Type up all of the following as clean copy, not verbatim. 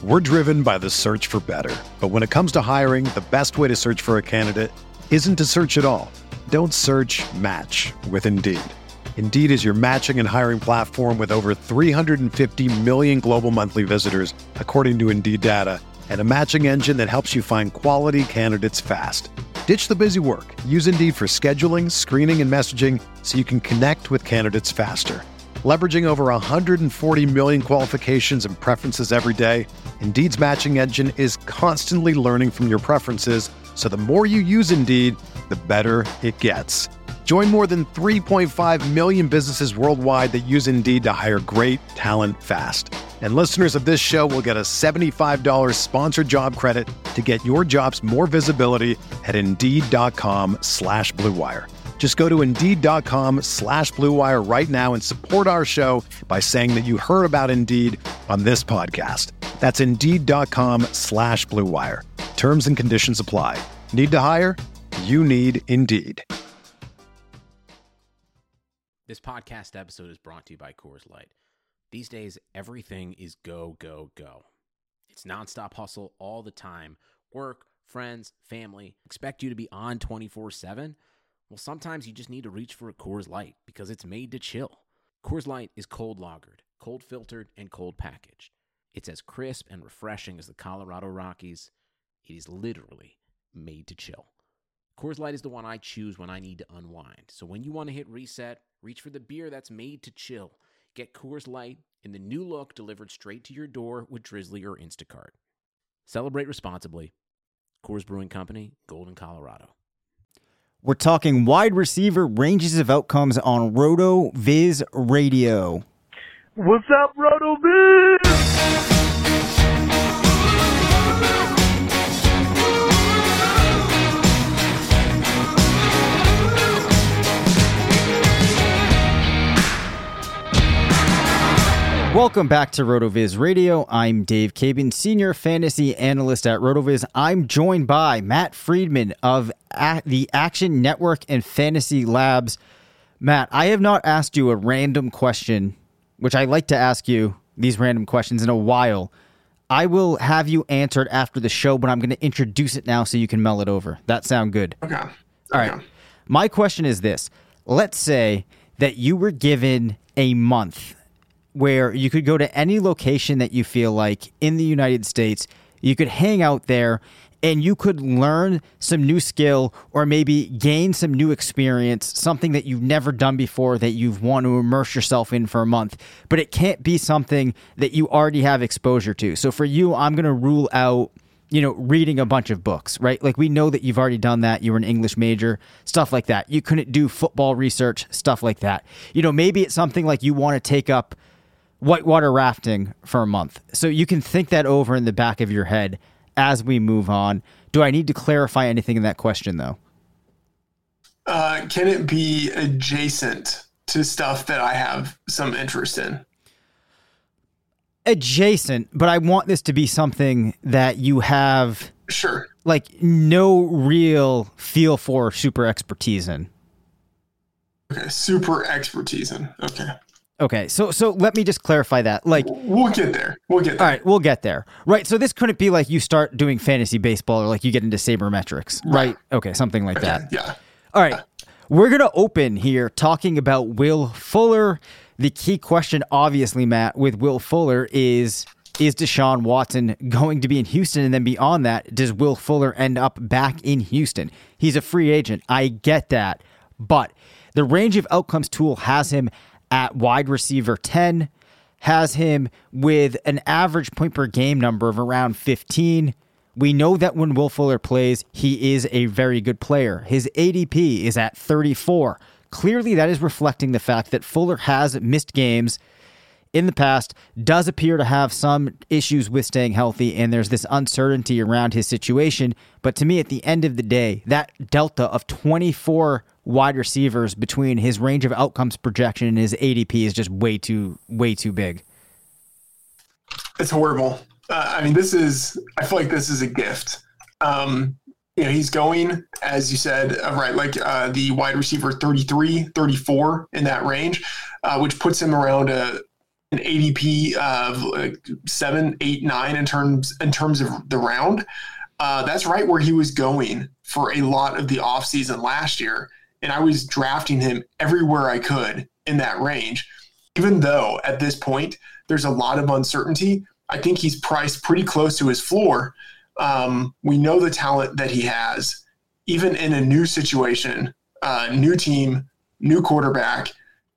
We're driven by the search for better. But when it comes to hiring, the best way to search for a candidate isn't to search at all. Don't search, match with Indeed. Indeed is your matching and hiring platform with over 350 million global monthly visitors, according to Indeed data, and a matching engine that helps you find quality candidates fast. Ditch the busy work. Use Indeed for scheduling, screening, and messaging so you can connect with candidates faster. Leveraging over 140 million qualifications and preferences every day, Indeed's matching engine is constantly learning from your preferences, so the more you use Indeed, the better it gets. Join more than 3.5 million businesses worldwide that use Indeed to hire great talent fast. And listeners of this show will get a $75 sponsored job credit to get your jobs more visibility at Indeed.com/Blue Wire. Just go to Indeed.com/Blue Wire right now and support our show by saying that you heard about Indeed on this podcast. That's Indeed.com/Blue Wire. Terms and conditions apply. Need to hire? You need Indeed. This podcast episode is brought to you by Coors Light. These days, everything is go, go, go. It's nonstop hustle all the time. Work, friends, family, expect you to be on 24/7. Well, sometimes you just need to reach for a Coors Light because it's made to chill. Coors Light is cold lagered, cold filtered, and cold packaged. It's as crisp and refreshing as the Colorado Rockies. It is literally made to chill. Coors Light is the one I choose when I need to unwind. So when you want to hit reset, reach for the beer that's made to chill. Get Coors Light in the new look delivered straight to your door with Drizzly or Instacart. Celebrate responsibly. Coors Brewing Company, Golden, Colorado. We're talking wide receiver ranges of outcomes on RotoViz Radio. What's up, RotoViz? Welcome back to RotoViz Radio. I'm Dave Cabin, Senior Fantasy Analyst at RotoViz. I'm joined by Matt Friedman of the Action Network and Fantasy Labs. Matt, I have not asked you a random question, which I like to ask you these random questions in a while. I will have you answered after the show, but I'm going to introduce it now so you can mull it over. That sound good? Okay. All right. My question is this. Let's say that you were given a month where you could go to any location that you feel like in the United States, you could hang out there and you could learn some new skill or maybe gain some new experience, something that you've never done before that you want to immerse yourself in for a month. But it can't be something that you already have exposure to. So for you, I'm going to rule out, reading a bunch of books, right? Like we know that you've already done that. You were an English major, stuff like that. You couldn't do football research, stuff like that. Maybe it's something like you want to take up whitewater rafting for a month. So you can think that over in the back of your head as we move on. Do I need to clarify anything in that question, though? Can it be adjacent to stuff that I have some interest in? Adjacent, but I want this to be something that you have no real feel for super expertise in. Okay, super expertise in. Okay, so let me just clarify that. Like, we'll get there. All right, we'll get there. Right, so this couldn't be like you start doing fantasy baseball or like you get into sabermetrics, right? Okay, something like that. Yeah. All right, we're going to open here talking about Will Fuller. The key question, obviously, Matt, with Will Fuller is Deshaun Watson going to be in Houston? And then beyond that, does Will Fuller end up back in Houston? He's a free agent. I get that. But the range of outcomes tool has him at wide receiver 10, has him with an average point per game number of around 15. We know that when Will Fuller plays, he is a very good player. His ADP is at 34. Clearly, that is reflecting the fact that Fuller has missed games in the past, does appear to have some issues with staying healthy, and there's this uncertainty around his situation. But to me, at the end of the day, that delta of 24 wide receivers between his range of outcomes projection and his ADP is just way too big. It's horrible. I feel like this is a gift. He's going, as you said, the wide receiver 33, 34 in that range, which puts him around an ADP of like 7, 8, 9 in terms of the round. That's right where he was going for a lot of the offseason last year. And I was drafting him everywhere I could in that range. Even though at this point there's a lot of uncertainty, I think he's priced pretty close to his floor. We know the talent that he has, even in a new situation, new team, new quarterback.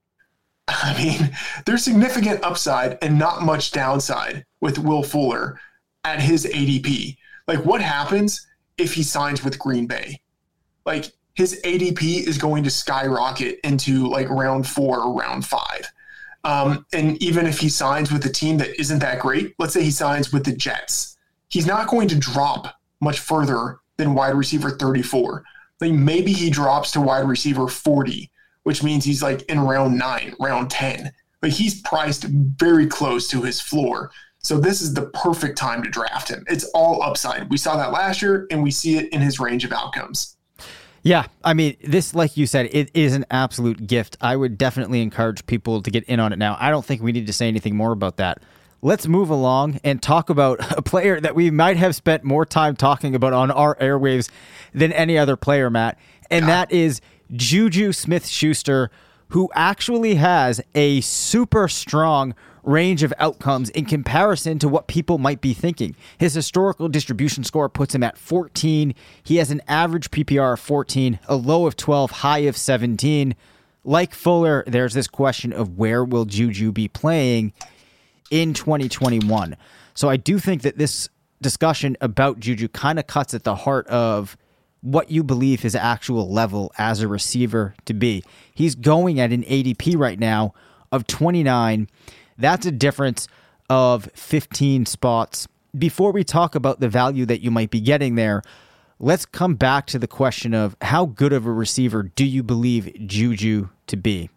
I mean, there's significant upside and not much downside with Will Fuller at his ADP. Like, what happens if he signs with Green Bay? Like, his ADP is going to skyrocket into like round 4 or round 5. And even if he signs with a team that isn't that great, let's say he signs with the Jets, he's not going to drop much further than wide receiver 34. Like, maybe he drops to wide receiver 40, which means he's like in round 9, round 10. Like, he's priced very close to his floor. So this is the perfect time to draft him. It's all upside. We saw that last year, and we see it in his range of outcomes. Yeah, I mean, this, like you said, it is an absolute gift. I would definitely encourage people to get in on it now. I don't think we need to say anything more about that. Let's move along and talk about a player that we might have spent more time talking about on our airwaves than any other player, Matt, and that is Juju Smith-Schuster, who actually has a super strong range of outcomes in comparison to what people might be thinking. His historical distribution score puts him at 14. He has an average PPR of 14, a low of 12, high of 17. Like Fuller, there's this question of where will Juju be playing in 2021. So I do think that this discussion about Juju kind of cuts at the heart of what you believe his actual level as a receiver to be. He's going at an ADP right now of 29. That's a difference of 15 spots. Before we talk about the value that you might be getting there, let's come back to the question of how good of a receiver do you believe Juju to be?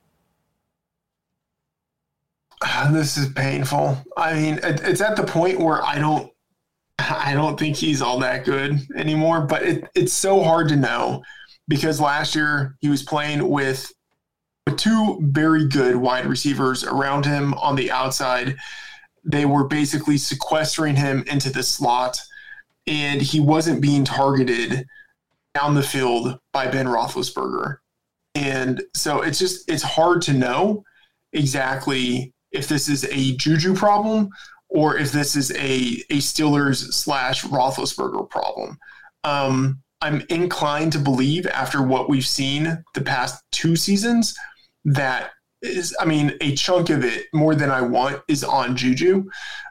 This is painful. I mean, it's at the point where I don't think he's all that good anymore, but it's so hard to know because last year he was playing with 2 very good wide receivers around him on the outside. They were basically sequestering him into the slot, and he wasn't being targeted down the field by Ben Roethlisberger. And so it's hard to know exactly if this is a Juju problem or if this is a Steelers / Roethlisberger problem. I'm inclined to believe after what we've seen the past 2 seasons that is, I mean, a chunk of it, more than I want, is on Juju.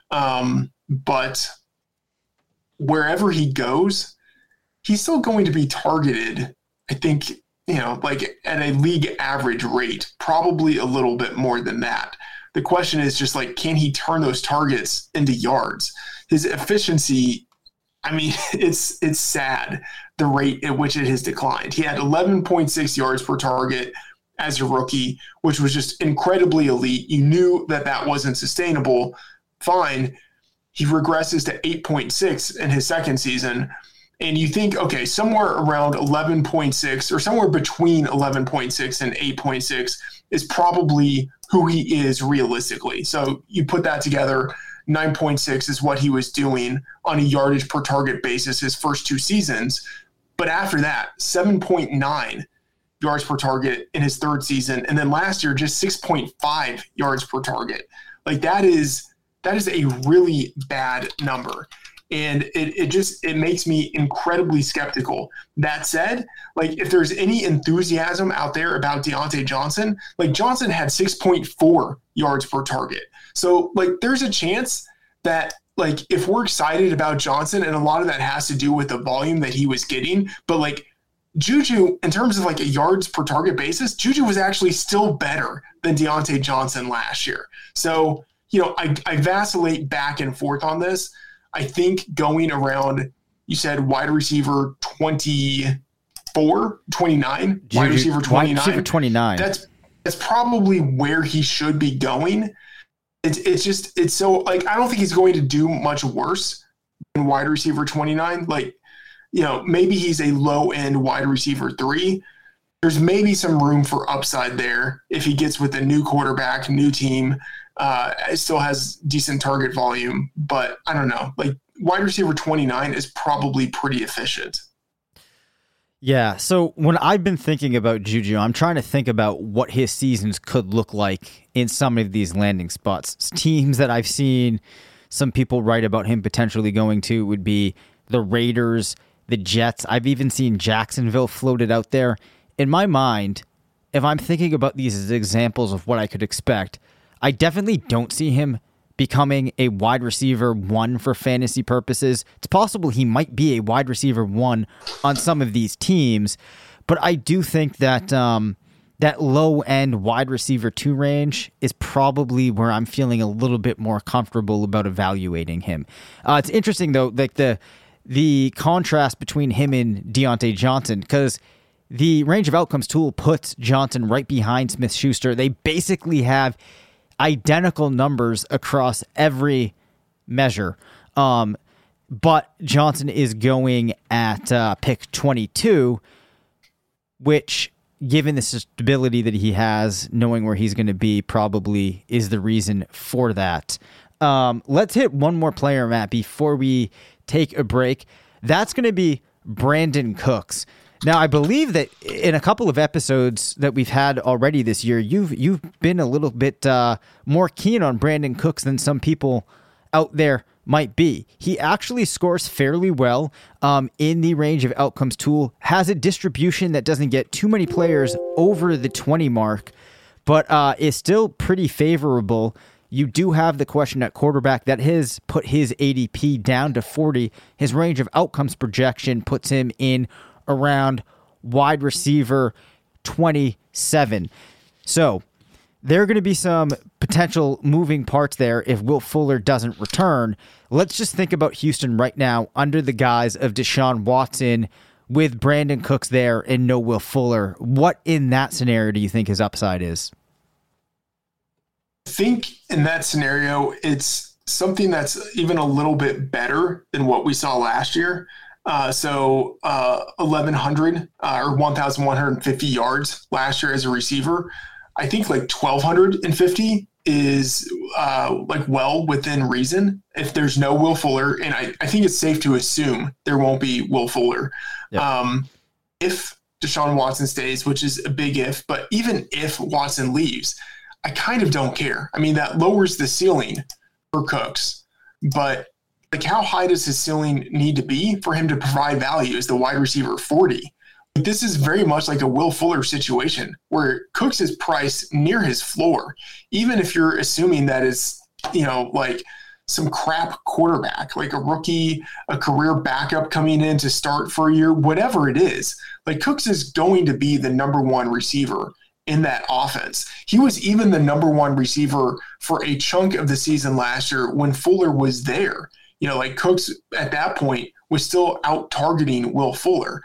But wherever he goes, he's still going to be targeted, I think, like at a league average rate, probably a little bit more than that. The question is just like, can he turn those targets into yards? His efficiency, I mean, it's sad, the rate at which it has declined. He had 11.6 yards per target as a rookie, which was just incredibly elite. You knew that wasn't sustainable. Fine. He regresses to 8.6 in his second season. And you think, okay, somewhere around 11.6 or somewhere between 11.6 and 8.6 is probably who he is realistically. So you put that together, 9.6 is what he was doing on a yardage per target basis his first 2 seasons. But after that, 7.9 yards per target in his third season. And then last year, just 6.5 yards per target. Like that is a really bad number. And it makes me incredibly skeptical. That said, like if there's any enthusiasm out there about Deontay Johnson, like Johnson had 6.4 yards per target. So like there's a chance that like if we're excited about Johnson, and a lot of that has to do with the volume that he was getting, but like Juju, in terms of like a yards per target basis, Juju was actually still better than Deontay Johnson last year. So, I vacillate back and forth on this. I think going around, you said wide receiver 24, 29, Juju, wide receiver 29. Wide receiver 29. That's probably where he should be going. It's so like, I don't think he's going to do much worse than wide receiver 29. Like, maybe he's a low end wide receiver 3. There's maybe some room for upside there if he gets with a new quarterback, new team. It still has decent target volume, but I don't know. Like wide receiver 29 is probably pretty efficient. Yeah, so when I've been thinking about Juju, I'm trying to think about what his seasons could look like in some of these landing spots. Teams that I've seen some people write about him potentially going to would be the Raiders, the Jets. I've even seen Jacksonville floated out there. In my mind, if I'm thinking about these as examples of what I could expect, I definitely don't see him becoming a wide receiver 1 for fantasy purposes. It's possible he might be a wide receiver 1 on some of these teams, but I do think that that low-end wide receiver 2 range is probably where I'm feeling a little bit more comfortable about evaluating him. It's interesting, though, like the contrast between him and Deontay Johnson, because the range of outcomes tool puts Johnson right behind Smith-Schuster. They basically have identical numbers across every measure. But Johnson is going at pick 22, which, given the stability that he has, knowing where he's going to be probably is the reason for that. Let's hit one more player, Matt, before we take a break. That's going to be Brandin Cooks. Now, I believe that in a couple of episodes that we've had already this year, you've been a little bit more keen on Brandin Cooks than some people out there might be. He actually scores fairly well in the range of outcomes tool, has a distribution that doesn't get too many players over the 20 mark, but is still pretty favorable. You do have the question at quarterback that has put his ADP down to 40. His range of outcomes projection puts him in around wide receiver 27. So there are going to be some potential moving parts there if Will Fuller doesn't return. Let's just think about Houston right now under the guise of Deshaun Watson with Brandin Cooks there and no Will Fuller. What in that scenario do you think his upside is? I think in that scenario, it's something that's even a little bit better than what we saw last year. 1,100 or 1,150 yards last year as a receiver. I think like 1,250 is like well within reason if there's no Will Fuller. And I think it's safe to assume there won't be Will Fuller. Yep. If Deshaun Watson stays, which is a big if, but even if Watson leaves, I kind of don't care. I mean, that lowers the ceiling for Cooks, but like, how high does his ceiling need to be for him to provide value as the wide receiver 40? Like, this is very much like a Will Fuller situation where Cooks is priced near his floor, even if you're assuming that is, like some crap quarterback, like a rookie, a career backup coming in to start for a year, whatever it is. Like, Cooks is going to be the number 1 receiver in that offense. He was even the number 1 receiver for a chunk of the season last year when Fuller was there. Like Cooks at that point was still out targeting Will Fuller.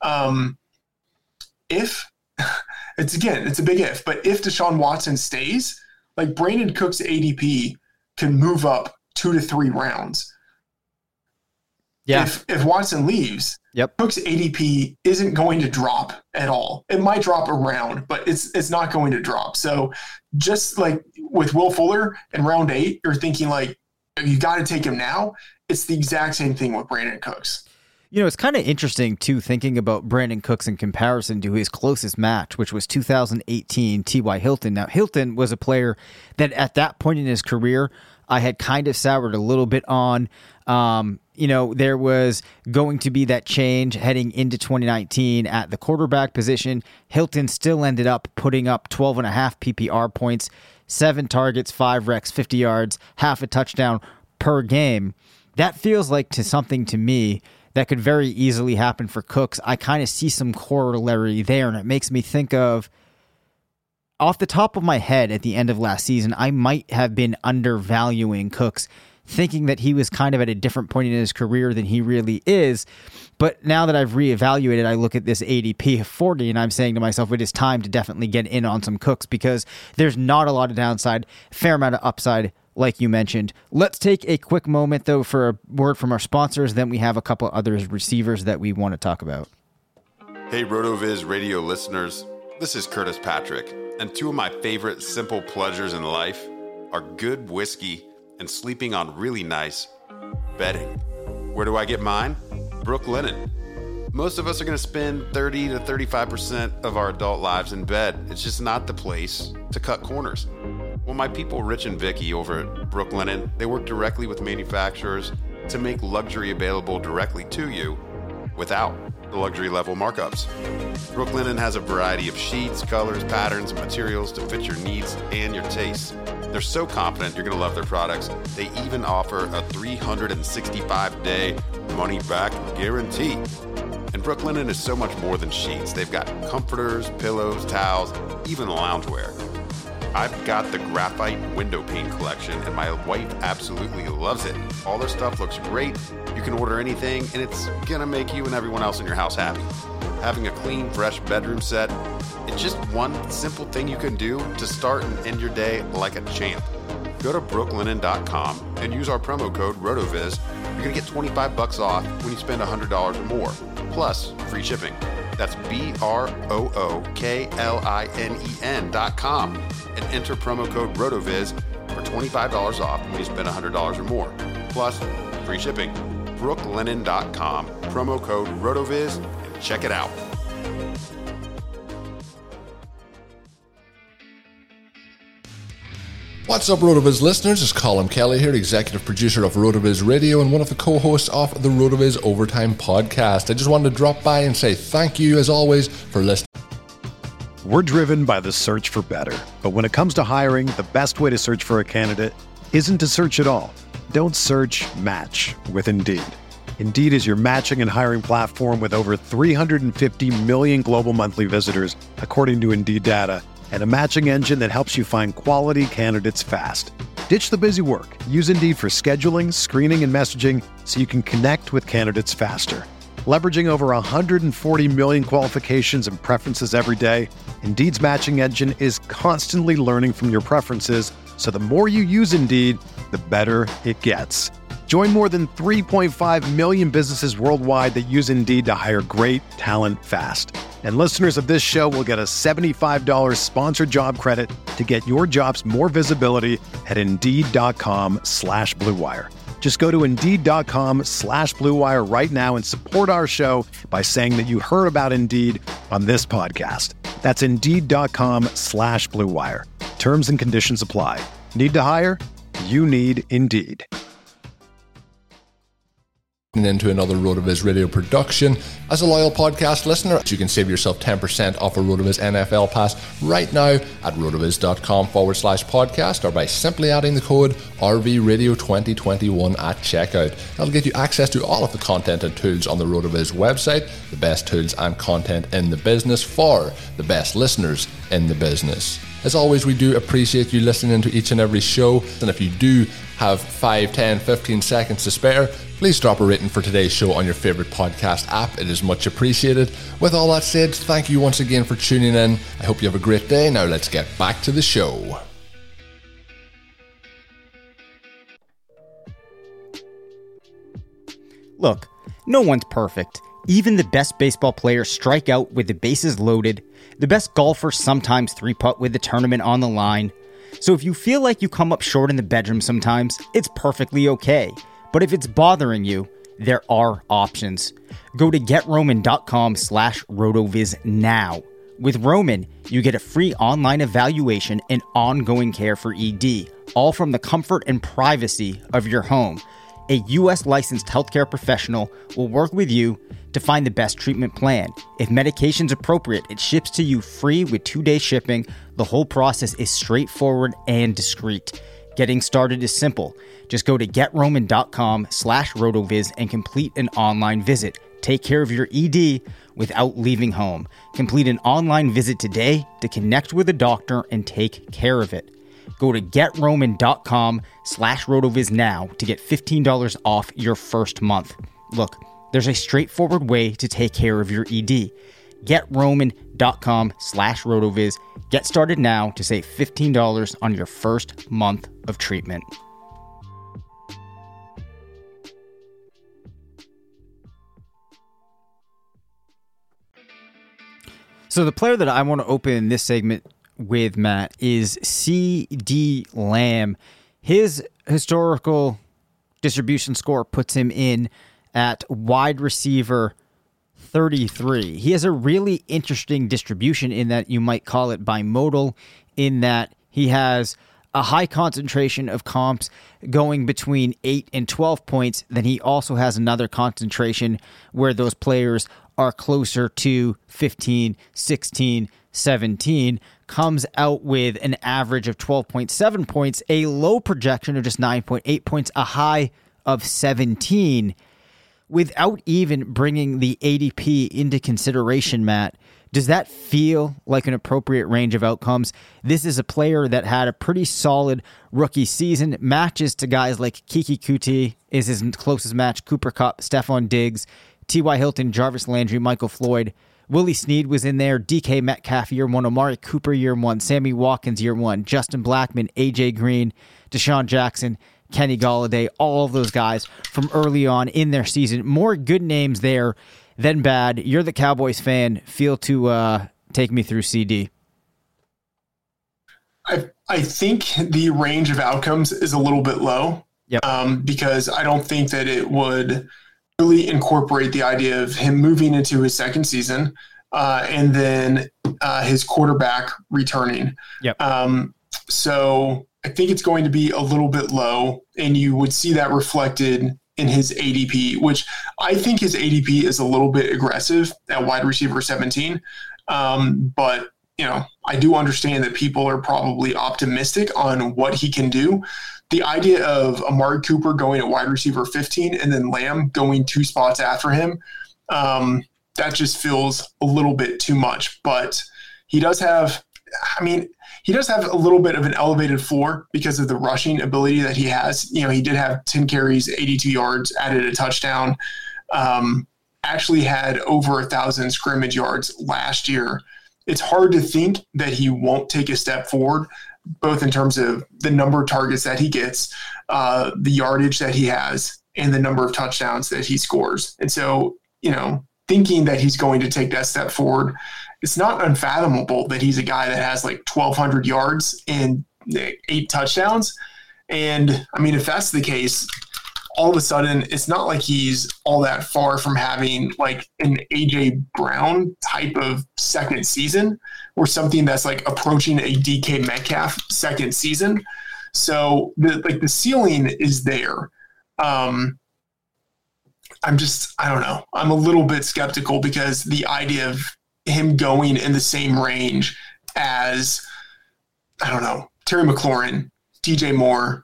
If it's a big if, but if Deshaun Watson stays, like Brandin Cooks' ADP can move up 2 to 3 rounds. Yeah. If Watson leaves, Cooks' ADP isn't going to drop at all. It might drop a round, but it's not going to drop. So just like with Will Fuller in round 8, you're thinking like, you got to take him now. It's the exact same thing with Brandin Cooks. It's kind of interesting, too, thinking about Brandin Cooks in comparison to his closest match, which was 2018 T.Y. Hilton. Now, Hilton was a player that at that point in his career, I had kind of soured a little bit on. There was going to be that change heading into 2019 at the quarterback position. Hilton still ended up putting up 12.5 PPR points, 7 targets, 5 recs, 50 yards, half a touchdown per game. That feels like something to me that could very easily happen for Cooks. I kind of see some corollary there, and it makes me think of, off the top of my head at the end of last season, I might have been undervaluing Cooks, thinking that he was kind of at a different point in his career than he really is. But now that I've reevaluated, I look at this ADP of 40 and I'm saying to myself, it is time to definitely get in on some Cooks because there's not a lot of downside, fair amount of upside, like you mentioned. Let's take a quick moment, though, for a word from our sponsors. Then we have a couple other receivers that we want to talk about. Hey, RotoViz radio listeners. This is Curtis Patrick, and 2 of my favorite simple pleasures in life are good whiskey and sleeping on really nice bedding. Where do I get mine? Brooklinen. Most of us are going to spend 30 to 35% of our adult lives in bed. It's just not the place to cut corners. Well, my people Rich and Vicky over at Brooklinen, they work directly with manufacturers to make luxury available directly to you without the luxury level markups. Brooklinen has a variety of sheets, colors, patterns, and materials to fit your needs and your tastes. They're so confident you're going to love their products. They even offer a 365-day money-back guarantee. And Brooklinen is so much more than sheets. They've got comforters, pillows, towels, even loungewear. I've got the graphite window pane collection, and my wife absolutely loves it. All their stuff looks great. You can order anything, and it's gonna make you and everyone else in your house happy. Having a clean, fresh bedroom set, it's just one simple thing you can do to start and end your day like a champ. Go to brooklinen.com and use our promo code RotoViz. You're gonna get $25 off when you spend $100 or more, plus free shipping. That's BROOKLINEN.com and enter promo code RotoViz for $25 off when you spend $100 or more, plus free shipping. Brooklinen.com, promo code RotoViz, and check it out. What's up, RotoViz listeners? It's Colin Kelly here, executive producer of RotoViz Radio and one of the co-hosts of the RotoViz Overtime podcast. I just wanted to drop by and say thank you, as always, for listening. We're driven by the search for better. But when it comes to hiring, the best way to search for a candidate isn't to search at all. Don't search, match with Indeed. Indeed is your matching and hiring platform with over 350 million global monthly visitors, according to Indeed data, and a matching engine that helps you find quality candidates fast. Ditch the busy work. Use Indeed for scheduling, screening, and messaging so you can connect with candidates faster. Leveraging over 140 million qualifications and preferences every day, Indeed's matching engine is constantly learning from your preferences, so the more you use Indeed, the better it gets. Join more than 3.5 million businesses worldwide that use Indeed to hire great talent fast. And listeners of this show will get a $75 sponsored job credit to get your jobs more visibility at Indeed.com/Blue Wire. Just go to Indeed.com/Blue Wire right now and support our show by saying that you heard about Indeed on this podcast. That's Indeed.com/Blue Wire. Terms and conditions apply. Need to hire? You need Indeed. Into another RotoViz Radio production. As a loyal podcast listener, you can save yourself 10% off a RotoViz NFL pass right now at rotoviz.com/podcast or by simply adding the code RVRadio2021 at checkout. That'll get you access to all of the content and tools on the RotoViz website, the best tools and content in the business for the best listeners in the business. As always, we do appreciate you listening to each and every show, and if you do have 5, 10, 15 seconds to spare, please drop a rating for today's show on your favorite podcast app. It is much appreciated. With all that said, thank you once again for tuning in. I hope you have a great day. Now let's get back to the show. Look, no one's perfect. Even the best baseball players strike out with the bases loaded. The best golfers sometimes three-putt with the tournament on the line. So if you feel like you come up short in the bedroom sometimes, it's perfectly okay. But if it's bothering you, there are options. Go to GetRoman.com/RotoViz now. With Roman, you get a free online evaluation and ongoing care for ED, all from the comfort and privacy of your home. A U.S. licensed healthcare professional will work with you to find the best treatment plan. If medication's appropriate, it ships to you free with 2-day shipping. The whole process is straightforward and discreet. Getting started is simple. Just go to GetRoman.com/RotoViz and complete an online visit. Take care of your ED without leaving home. Complete an online visit today to connect with a doctor and take care of it. Go to GetRoman.com/RotoViz now to get $15 off your first month. Look, there's a straightforward way to take care of your ED. GetRoman.com/RotoViz. Get started now to save $15 on your first month of treatment. So the player that I want to open this segment with, Matt, is CeeDee Lamb. His historical distribution score puts him in at wide receiver 33. He has a really interesting distribution in that you might call it bimodal, in that he has a high concentration of comps going between 8 and 12 points. Then he also has another concentration where those players are closer to 15, 16, 17, comes out with an average of 12.7 points, a low projection of just 9.8 points, a high of 17. Without even bringing the ADP into consideration, Matt, does that feel like an appropriate range of outcomes? This is a player that had a pretty solid rookie season, matches to guys like Kiki Kuti is his closest match, Cooper Kupp, Stephon Diggs, T.Y. Hilton, Jarvis Landry, Michael Floyd. Willie Snead was in there, DK Metcalf year 1, Amari Cooper year 1, Sammy Watkins year 1, Justin Blackmon, A.J. Green, Deshaun Jackson, Kenny Golladay, all of those guys from early on in their season. More good names there than bad. You're the Cowboys fan. Feel to take me through CD. I think the range of outcomes is a little bit low. Yep. Because I don't think that it would really incorporate the idea of him moving into his second season and then his quarterback returning. Yep. So I think it's going to be a little bit low, and you would see that reflected in his ADP, which I think his ADP is a little bit aggressive at wide receiver 17. But, I do understand that people are probably optimistic on what he can do. The idea of Amari Cooper going at wide receiver 15 and then Lamb going 2 spots after him, that just feels a little bit too much. But he does have a little bit of an elevated floor because of the rushing ability that he has. He did have 10 carries, 82 yards, added a touchdown, actually had over 1,000 scrimmage yards last year. It's hard to think that he won't take a step forward, both in terms of the number of targets that he gets, the yardage that he has, and the number of touchdowns that he scores. And so, thinking that he's going to take that step forward, it's not unfathomable that he's a guy that has like 1,200 yards and 8 touchdowns. And if that's the case, all of a sudden, it's not like he's all that far from having like an A.J. Brown type of second season or something that's like approaching a DK Metcalf second season. So the ceiling is there. I don't know. I'm a little bit skeptical because the idea of him going in the same range as, Terry McLaurin, DJ Moore,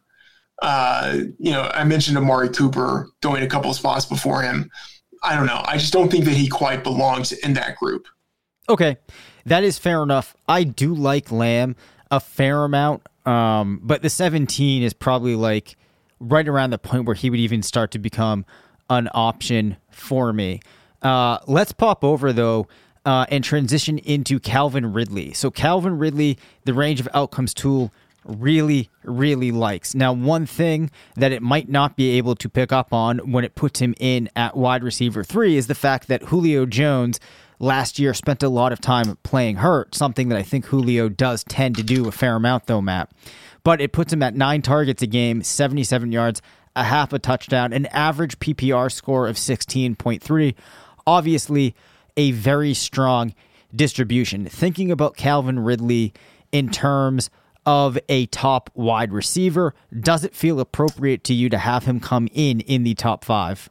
I mentioned Amari Cooper going a couple of spots before him. I don't know. I just don't think that he quite belongs in that group. Okay. That is fair enough. I do like Lamb a fair amount, but the 17 is probably like right around the point where he would even start to become an option for me. Let's pop over, though, and transition into Calvin Ridley. So Calvin Ridley, the range of outcomes tool, really, really likes. Now, one thing that it might not be able to pick up on when it puts him in at wide receiver 3 is the fact that Julio Jones last year spent a lot of time playing hurt, something that I think Julio does tend to do a fair amount, though, Matt. But it puts him at 9 targets a game, 77 yards, a half a touchdown, an average PPR score of 16.3. Obviously, a very strong distribution. Thinking about Calvin Ridley in terms of a top wide receiver, does it feel appropriate to you to have him come in the top 5?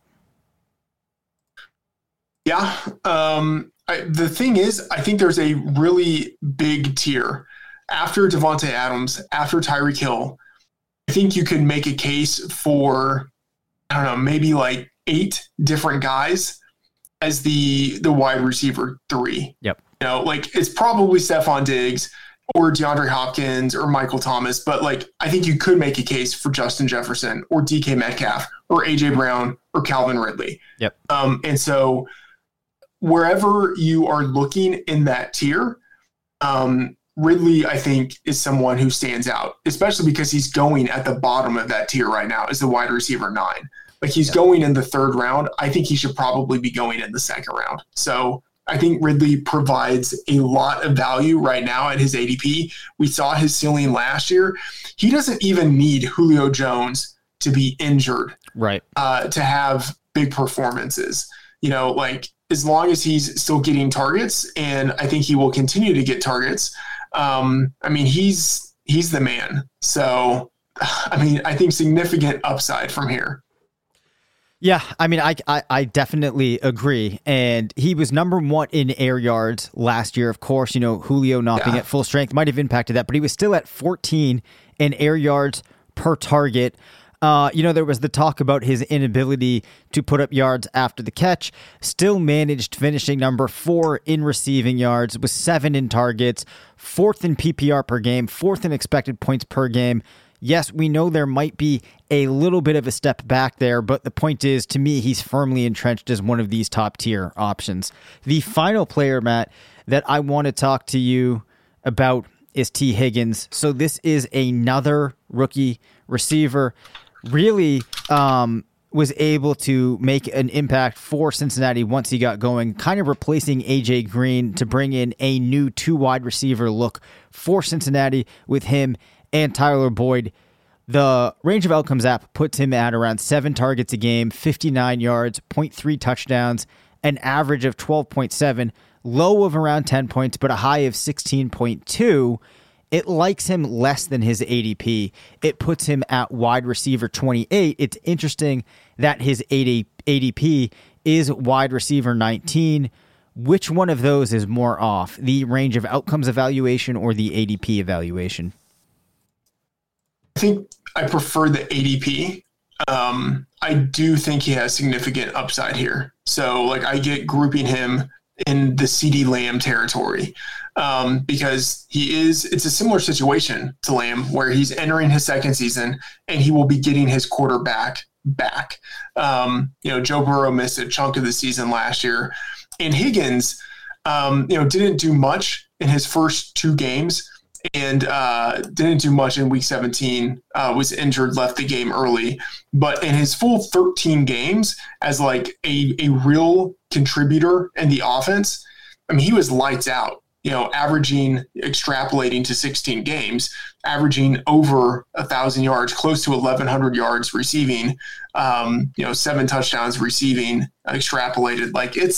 Yeah. The thing is, I think there's a really big tier. After Devontae Adams, after Tyreek Hill, I think you could make a case for, maybe like 8 different guys as the wide receiver 3. Yep. It's probably Stephon Diggs or DeAndre Hopkins or Michael Thomas, but I think you could make a case for Justin Jefferson or DK Metcalf or A.J. Brown or Calvin Ridley. Yep. And so wherever you are looking in that tier, Ridley, I think, is someone who stands out, especially because he's going at the bottom of that tier right now as the wide receiver 9. He's going in the 3rd round. I think he should probably be going in the 2nd round. So I think Ridley provides a lot of value right now at his ADP. We saw his ceiling last year. He doesn't even need Julio Jones to be injured, right, to have big performances. Like as long as he's still getting targets, and I think he will continue to get targets. He's the man. So, I think significant upside from here. Yeah, I definitely agree. And he was number 1 in air yards last year. Of course, Julio not being at full strength might have impacted that, but he was still at 14 in air yards per target. There was the talk about his inability to put up yards after the catch. Still managed finishing number 4 in receiving yards, with 7 in targets, 4th in PPR per game, 4th in expected points per game. Yes, we know there might be a little bit of a step back there, but the point is, to me, he's firmly entrenched as one of these top-tier options. The final player, Matt, that I want to talk to you about is T. Higgins. So this is another rookie receiver. Really was able to make an impact for Cincinnati once he got going, kind of replacing A.J. Green to bring in a new 2 wide receiver look for Cincinnati with him and Tyler Boyd. The range of outcomes app puts him at around 7 targets a game, 59 yards, 0.3 touchdowns, an average of 12.7, low of around 10 points, but a high of 16.2. It likes him less than his ADP. It puts him at wide receiver 28. It's interesting that his ADP is wide receiver 19. Which one of those is more off, the range of outcomes evaluation or the ADP evaluation? I think I prefer the ADP. I do think he has significant upside here. So I get grouping him in the CeeDee Lamb territory, because it's a similar situation to Lamb, where he's entering his second season and he will be getting his quarterback back. Joe Burrow missed a chunk of the season last year, and Higgins, didn't do much in his first 2 games, and didn't do much in week 17, was injured, left the game early. But in his full 13 games as a real contributor in the offense, he was lights out, averaging, extrapolating to 16 games, averaging over 1,000 yards, close to 1,100 yards receiving, 7 touchdowns receiving, extrapolated.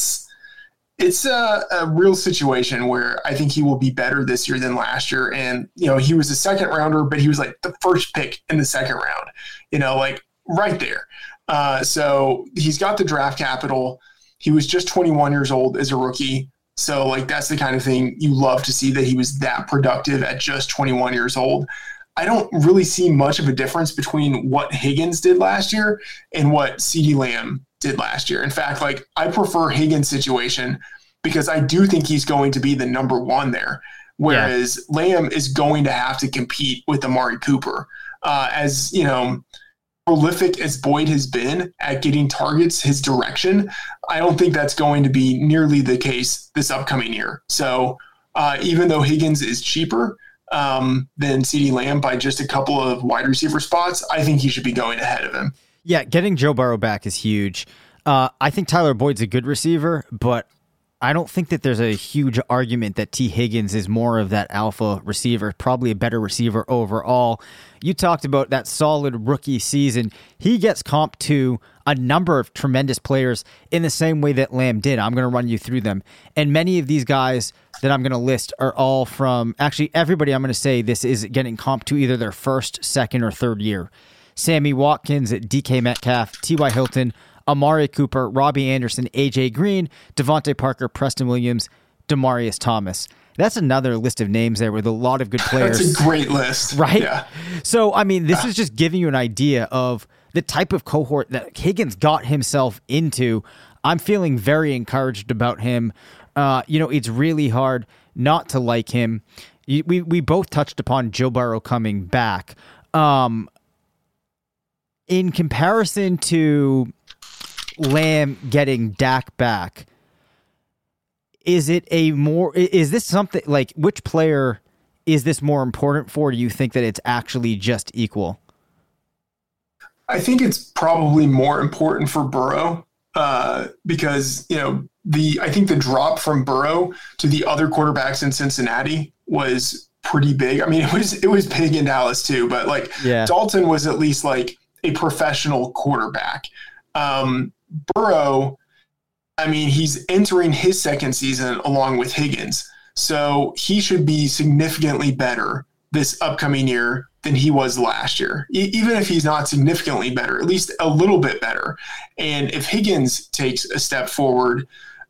It's a real situation where I think he will be better this year than last year. And, he was a second rounder, but he was the first pick in the second round, right there. So he's got the draft capital. He was just 21 years old as a rookie. So that's the kind of thing you love to see, that he was that productive at just 21 years old. I don't really see much of a difference between what Higgins did last year and what CeeDee Lamb did last year. In fact, I prefer Higgins' situation because I do think he's going to be the number 1 there. Whereas Lamb is going to have to compete with Amari Cooper. As prolific as Boyd has been at getting targets his direction, I don't think that's going to be nearly the case this upcoming year. So even though Higgins is cheaper than CeeDee Lamb by just a couple of wide receiver spots, I think he should be going ahead of him. Yeah, getting Joe Burrow back is huge. I think Tyler Boyd's a good receiver, but I don't think that there's a huge argument that T. Higgins is more of that alpha receiver, probably a better receiver overall. You talked about that solid rookie season. He gets comped to a number of tremendous players in the same way that Lamb did. I'm going to run you through them. And many of these guys that I'm going to list are all from, actually everybody I'm going to say this is getting comped to either their first, second, or third year. Sammy Watkins, DK Metcalf, T.Y. Hilton, Amari Cooper, Robbie Anderson, A.J. Green, Devontae Parker, Preston Williams, Demaryius Thomas. That's another list of names there with a lot of good players. That's a great list. Right? Yeah. So, this is just giving you an idea of the type of cohort that Higgins got himself into. I'm feeling very encouraged about him. It's really hard not to like him. We both touched upon Joe Burrow coming back. In comparison to Lamb getting Dak back, is this something which player is this more important for? Do you think that it's actually just equal? I think it's probably more important for Burrow because, I think the drop from Burrow to the other quarterbacks in Cincinnati was pretty big. I mean, it was big in Dallas too, but like Dalton was at least like a professional quarterback. Burrow, I mean, he's entering his second season along with Higgins. So he should be significantly better this upcoming year than he was last year. Even if he's not significantly better, at least a little bit better. And if Higgins takes a step forward,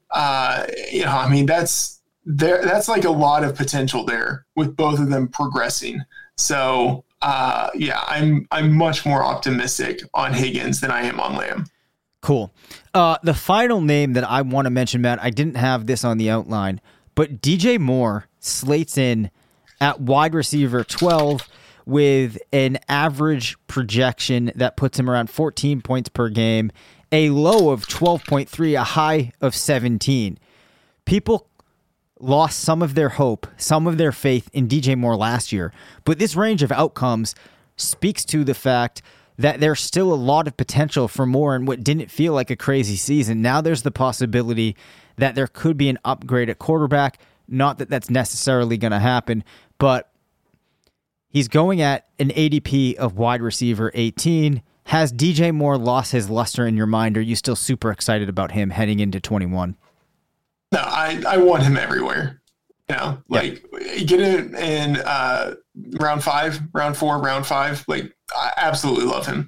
I mean, that's like a lot of potential there with both of them progressing. So I'm much more optimistic on Higgins than I am on Lamb. Cool. The final name that I want to mention, Matt, I didn't have this on the outline, but DJ Moore slates in at wide receiver 12 with an average projection that puts him around 14 points per game, a low of 12.3, a high of 17. People lost some of their hope, some of their faith in DJ Moore last year, but this range of outcomes speaks to the fact that there's still a lot of potential for Moore in what didn't feel like a crazy season. Now there's the possibility that there could be an upgrade at quarterback. Not that that's necessarily going to happen, but he's going at an ADP of wide receiver 18. Has DJ Moore lost his luster in your mind? Or are you still super excited about him heading into 21? No, I want him everywhere. Get it in round 5, round 4, round 5. Like, I absolutely love him.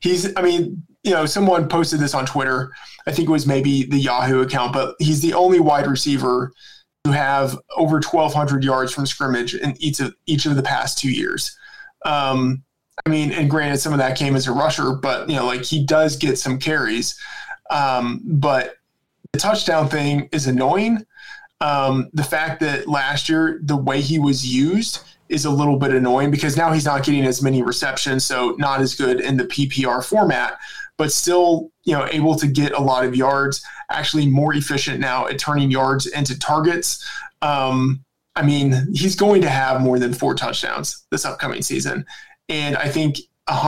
Someone posted this on Twitter. I think it was maybe the Yahoo account, but he's the only wide receiver to have over 1,200 yards from scrimmage in each of the past 2 years. And granted, some of that came as a rusher, but he does get some carries. But the touchdown thing is annoying. The fact that last year the way he was used is a little bit annoying because now he's not getting as many receptions, so not as good in the PPR format, but still, able to get a lot of yards, actually more efficient now at turning yards into targets. He's going to have more than 4 touchdowns this upcoming season. And I think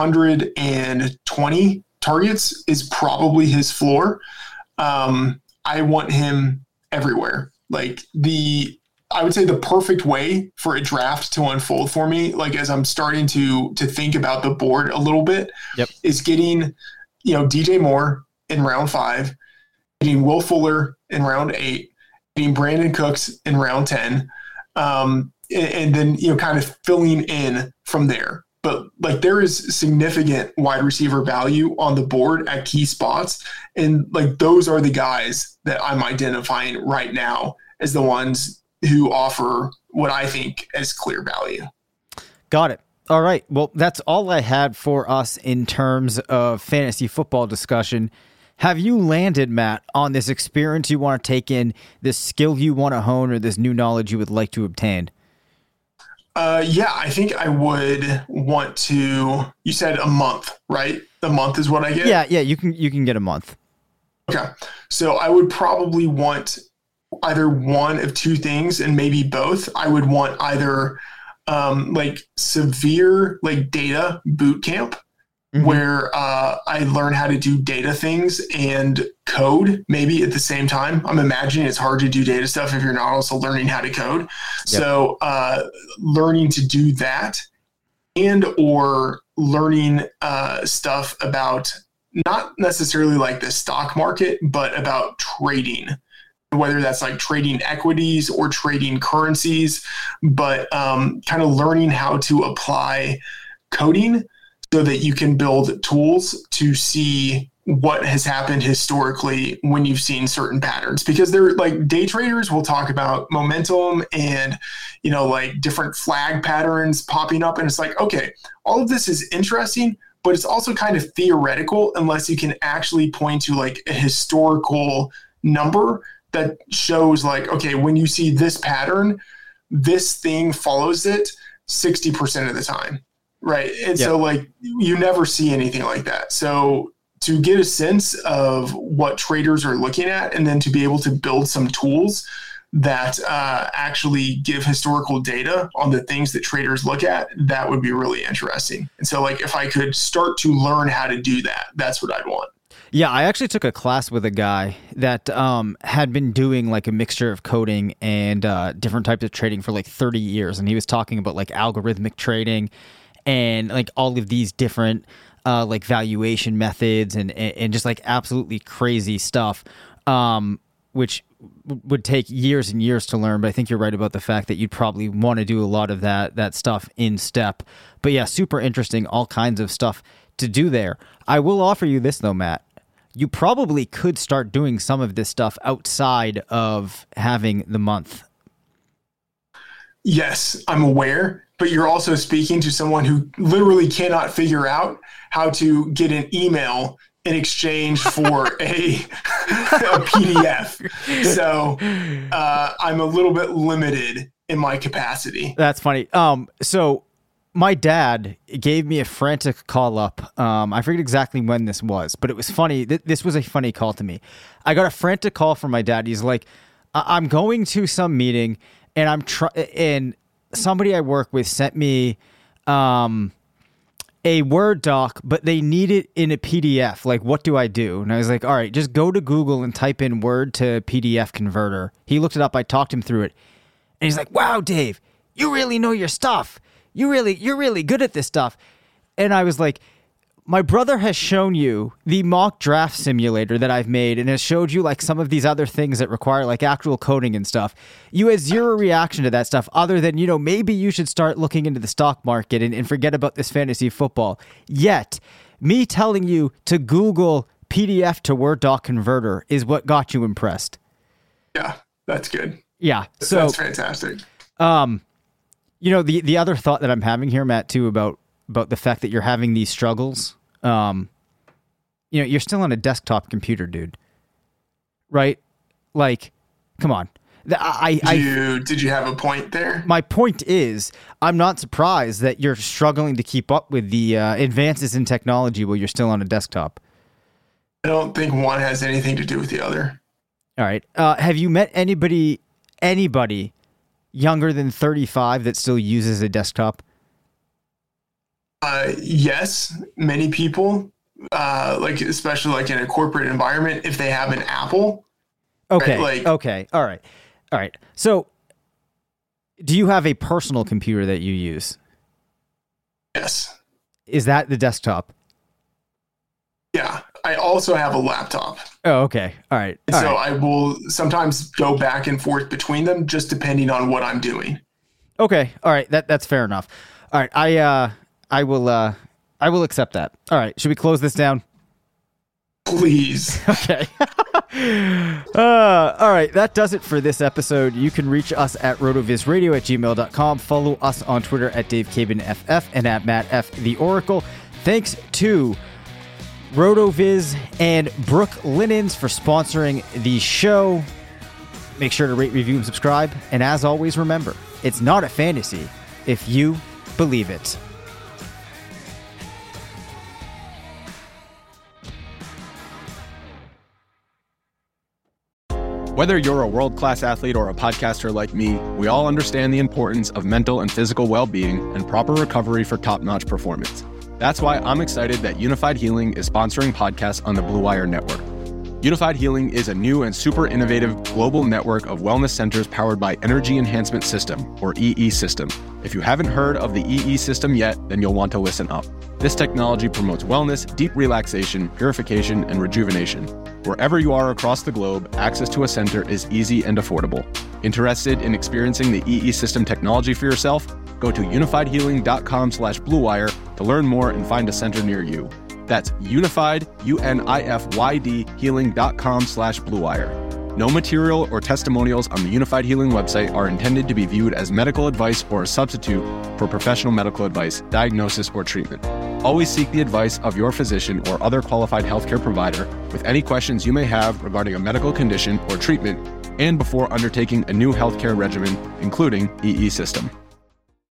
120 targets is probably his floor. I want him everywhere. I would say the perfect way for a draft to unfold for me, as I'm starting to think about the board a little bit, is getting, DJ Moore in round 5, getting Will Fuller in round 8, getting Brandon Cooks in round 10, and then, kind of filling in from there. But there is significant wide receiver value on the board at key spots. And those are the guys that I'm identifying right now as the ones who offer what I think is clear value. Got it. All right. Well, that's all I had for us in terms of fantasy football discussion. Have you landed, Matt, on this experience you want to take in, this skill you want to hone, or this new knowledge you would like to obtain? I think I would want to. You said a month, right? A month is what I get? Yeah, you can get a month. Okay. So I would probably want either one of two things and maybe both. I would want either severe data boot camp, where I learn how to do data things and code maybe at the same time. I'm imagining it's hard to do data stuff if you're not also learning how to code. Yep. So learning to do that and or learning stuff about not necessarily the stock market, but about trading, whether that's trading equities or trading currencies, but kind of learning how to apply coding so that you can build tools to see what has happened historically when you've seen certain patterns. Because they're day traders will talk about momentum and, different flag patterns popping up. And it's okay, all of this is interesting, but it's also kind of theoretical unless you can actually point to a historical number that shows okay, when you see this pattern, this thing follows it 60% of the time. Right. And so you never see anything like that. So to get a sense of what traders are looking at and then to be able to build some tools that actually give historical data on the things that traders look at, that would be really interesting. And so if I could start to learn how to do that, that's what I'd want. Yeah, I actually took a class with a guy that had been doing like a mixture of coding and different types of trading for like 30 years. And he was talking about like algorithmic trading and like all of these different like valuation methods and just like absolutely crazy stuff, which would take years and years to learn. But I think you're right about the fact that you'd probably want to do a lot of that stuff in step. But yeah, super interesting, all kinds of stuff to do there. I will offer you this though, Matt. You probably could start doing some of this stuff outside of having the month. Yes, I'm aware, but you're also speaking to someone who literally cannot figure out how to get an email in exchange for a PDF. So I'm a little bit limited in my capacity. That's funny. So my dad gave me a frantic call up. I forget exactly when this was, but it was funny. This was a funny call to me. I got a frantic call from my dad. He's like, I'm going to some meeting and and somebody I work with sent me a Word doc, but they need it in a PDF. Like, what do I do? And I was like, all right, just go to Google and type in Word to PDF converter. He looked it up. I talked him through it. And he's like, wow, Dave, you really know your stuff. You're really good at this stuff. And I was like, my brother has shown you the mock draft simulator that I've made and has showed you like some of these other things that require like actual coding and stuff. You had zero reaction to that stuff other than, maybe you should start looking into the stock market and forget about this fantasy football. Yet, me telling you to Google PDF to Word doc converter is what got you impressed. Yeah, that's good. Yeah. So that's fantastic. The other thought that I'm having here, Matt, too, about the fact that you're having these struggles, you're still on a desktop computer, dude. Right? Like, come on. Did you have a point there? My point is, I'm not surprised that you're struggling to keep up with the advances in technology while you're still on a desktop. I don't think one has anything to do with the other. All right. Have you met anybody younger than 35 that still uses a desktop? Yes, many people, especially like in a corporate environment, if they have an Apple. Okay. Right? Okay. All right. So do you have a personal computer that you use? Yes. Is that the desktop? Yeah. I also have a laptop. Oh, okay. All right. So I will sometimes go back and forth between them just depending on what I'm doing. Okay. All right. That's fair enough. All right. I will accept that. All right. Should we close this down? Please. Okay. All right. That does it for this episode. You can reach us at rotovizradio@gmail.com. Follow us on Twitter at DaveCabanFF and at MattF_the_Oracle. Thanks to RotoViz and Brook Linens for sponsoring the show. Make sure to rate, review, and subscribe. And as always, remember, it's not a fantasy if you believe it. Whether you're a world-class athlete or a podcaster like me, we all understand the importance of mental and physical well-being and proper recovery for top-notch performance. That's why I'm excited that Unified Healing is sponsoring podcasts on the Blue Wire Network. Unified Healing is a new and super innovative global network of wellness centers powered by Energy Enhancement System, or EE System. If you haven't heard of the EE System yet, then you'll want to listen up. This technology promotes wellness, deep relaxation, purification, and rejuvenation. Wherever you are across the globe, access to a center is easy and affordable. Interested in experiencing the EE System technology for yourself? Go to unifiedhealing.com/bluewire to learn more and find a center near you. That's unified, UNIFYD, healing.com/bluewire. No material or testimonials on the Unified Healing website are intended to be viewed as medical advice or a substitute for professional medical advice, diagnosis, or treatment. Always seek the advice of your physician or other qualified healthcare provider with any questions you may have regarding a medical condition or treatment and before undertaking a new healthcare regimen, including EE System.